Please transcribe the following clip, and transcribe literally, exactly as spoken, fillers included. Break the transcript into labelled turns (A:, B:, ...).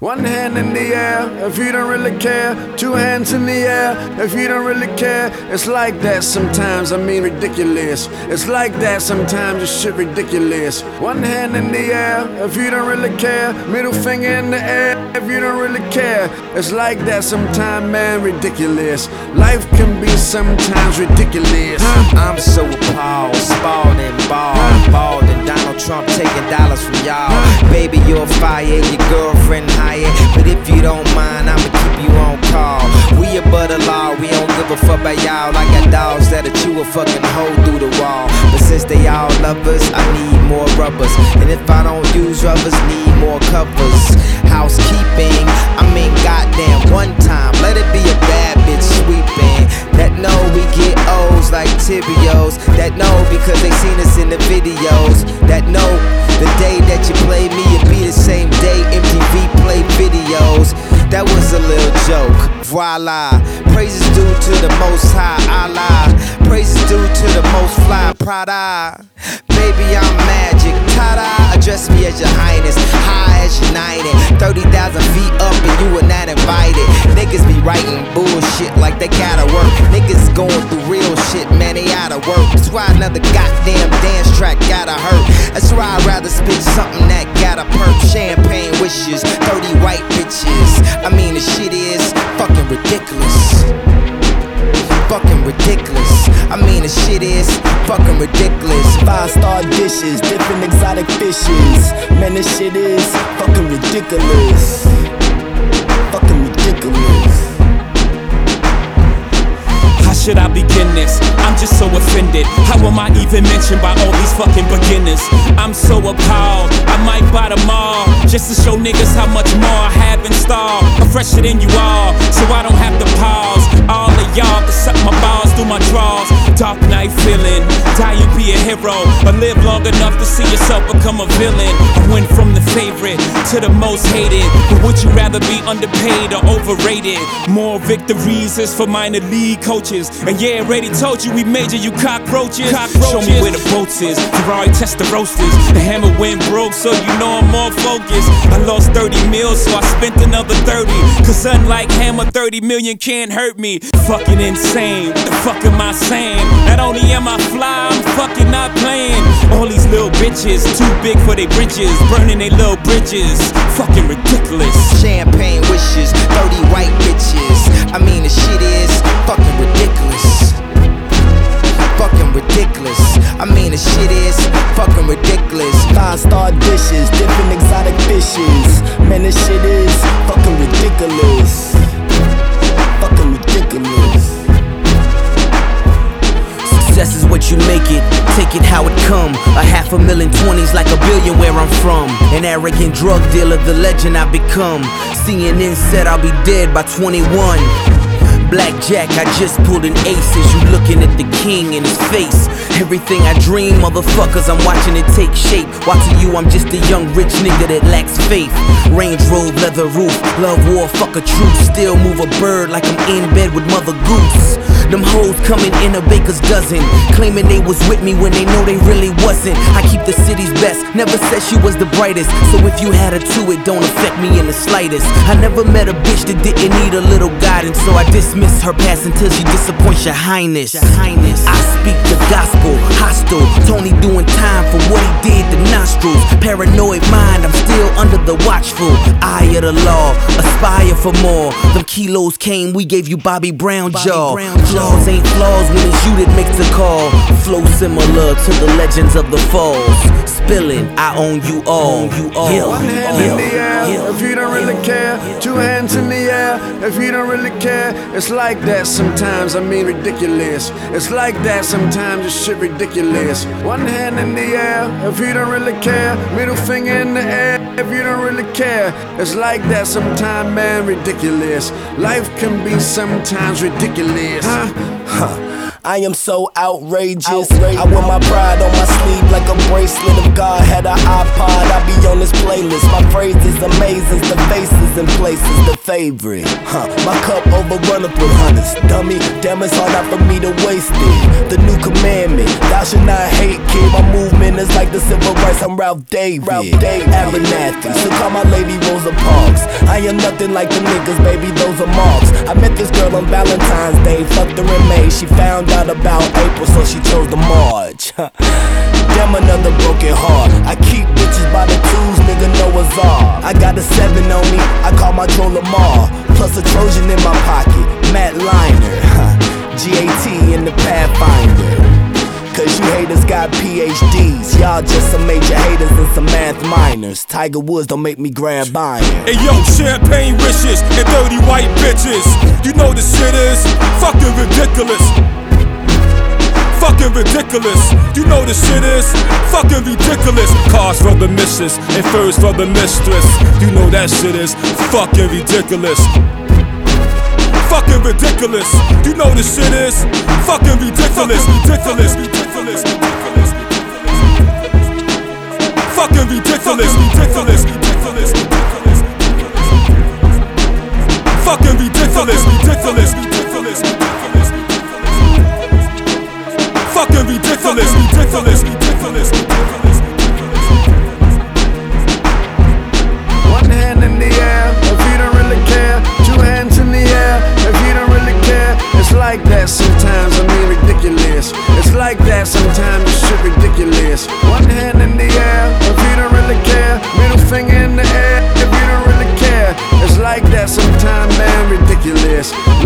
A: One hand in the air if you don't really care. Two hands in the air if you don't really care. It's like that sometimes, I mean ridiculous. It's like that sometimes, this shit ridiculous. One hand in the air if you don't really care. Middle finger in the air if you don't really care. It's like that sometimes, man, ridiculous. Life can be sometimes ridiculous.
B: Huh? I'm so appalled, spalled and bald, bald and Donald Trump taking dollars from y'all. Baby, you're fire, your girlfriend hired. But if you don't mind, I'ma keep you on call. We above the law, we don't give a fuck about y'all. I got dogs that'll chew a fucking hole through the wall. But since they all love us, I need more rubbers. And if I don't use rubbers, need more covers. Housekeeping, I mean goddamn one time, let it be a bad bitch sweeping. That know we get O's like Tibios. That know because they seen us in the videos. That know the day that you play me, it be the same day M T V play videos. That was a little joke, voila. Praises due to the most high, Allah. Praises due to the most fly, Prada. Baby, I'm magic, ta-da. Address me as your highness, high as united. Thirty thousand feet up and you were not invited. Niggas be writing bullshit like they gotta work. Niggas going through real shit, man, they outta work. That's why another goddamn dance track gotta hurt. That's why I'd rather spit something that gotta perk. Champagne wishes, thirty white bitches. I mean, the shit is fucking ridiculous. Fucking ridiculous. I mean, the shit is fucking ridiculous.
C: Five star dishes, different exotic fishes. Man, this shit is fucking ridiculous. Fucking ridiculous.
D: How should I begin this? I'm just so offended. How am I even mentioned by all these fucking beginners? I'm so appalled, I might buy them all, just to show niggas how much more I have in store. I'm fresher than you all, so I don't have to pause. All of y'all can suck my balls through my drawers. Dark night feeling, die you be a hero, or live long enough to see yourself become a villain. I went from the favorite to the most hated, but would you rather be underpaid or overrated? More victories is for minor league coaches. And yeah, already told you we major, you cockroaches. cockroaches. Show me where the boats is, Ferrari test the roasters. The hammer went broke, so you know I'm more focused. I lost thirty mils, so I spent another thirty. Cause unlike Hammer, thirty million can't hurt me. Fucking insane, what the fuck am I saying? Not only am I fly, I'm fucking not playing. All these little bitches, too big for they bridges, burning they little bridges. Fucking ridiculous.
B: Champagne wishes, thirty white bitches. I mean, the shit is fucking ridiculous. Fucking ridiculous. I mean, the shit is fucking ridiculous.
C: Five star dishes, different exotic fishes. Man, this shit is fucking ridiculous. Fucking ridiculous.
E: Success is what you make it, take it how it come. A half a million twenties like a billion where I'm from. An arrogant drug dealer, the legend I've become. C N N said I'll be dead by twenty-one. Blackjack, I just pulled an ace as you looking at the king in his face. Everything I dream, motherfuckers, I'm watching it take shape. Watching you, I'm just a young rich nigga that lacks faith. Range Rover, leather roof, love war, fuck a truth. Still move a bird like I'm in bed with Mother Goose. Them hoes coming in a baker's dozen, claiming they was with me when they know they really wasn't. I keep the city's best, never said she was the brightest. So if you had her too, it don't affect me in the slightest. I never met a bitch that didn't need a little guidance, so I dismiss her past until she disappoints your highness. Your highness. I speak the gospel, hostile. Tony doing time for what he did to nostrils. Paranoid mind, I'm still under the watchful eye of the law. Aspire for more. Them kilos came, we gave you Bobby Brown jaw. Flaws ain't flaws when it's you that makes the call. Flow similar to the legends of the falls. Spilling, I own you all. You all.
A: Yeah. One hand yeah. in the air yeah. if you don't really care. Two hands in the air if you don't really care. It's like that sometimes, I mean ridiculous. It's like that sometimes, this shit ridiculous. One hand in the air if you don't really care. Middle finger in the air if you don't really care. It's like that sometimes, man, ridiculous. Life can be sometimes ridiculous. Huh?
C: Huh. I am so outrageous. outrageous. I wear my pride on my sleeve like a bracelet. If God had an iPod, I'd be on this playlist. My phrase is amazing, the faces places and places the favorite. Huh, my cup overrunneth with hundreds. Dummy, damn, it's hard not for me to waste it. The new commandment, thou should not hate, kid. My movement is like the civil rights, I'm Ralph David. Ralph David. Abernathy, so call my lady Rosa Parks. I am nothing like the niggas, baby, those are marks. I met this girl on Valentine's Day, fucked her in May. She found out about April, so she chose the March. Damn, another broken heart. I keep bitches by the twos, nigga, Noah's Ark. I got a seven on me, I call my Joe Lamar. Plus a Trojan in my pocket, Matt Liner. G A T in the Pathfinder. Cause you haters got P H Ds. Y'all just some major haters and some math minors. Tiger Woods don't make me grab iron.
D: Hey yo, champagne wishes and dirty white bitches. You know the shit is fucking ridiculous. Fucking ridiculous. You know the shit is fucking ridiculous. Cars for the missus and furs for the mistress. You know that shit is fucking ridiculous. Fucking ridiculous. You know the shit is fucking ridiculous. Ridiculous. Ridiculous. Fucking ridiculous. Ridiculous. Ridiculous. Fucking ridiculous. Ridiculous. Ridiculous. Fucking ridiculous. Ridiculous. Ridiculous.
A: One hand in the air if you don't really care. Two hands in the air if you don't really care. It's like that sometimes, I mean ridiculous. It's like that sometimes, this shit ridiculous. One hand in the air if you don't really care. Middle finger in the air if you don't really care. It's like that sometimes, man, ridiculous.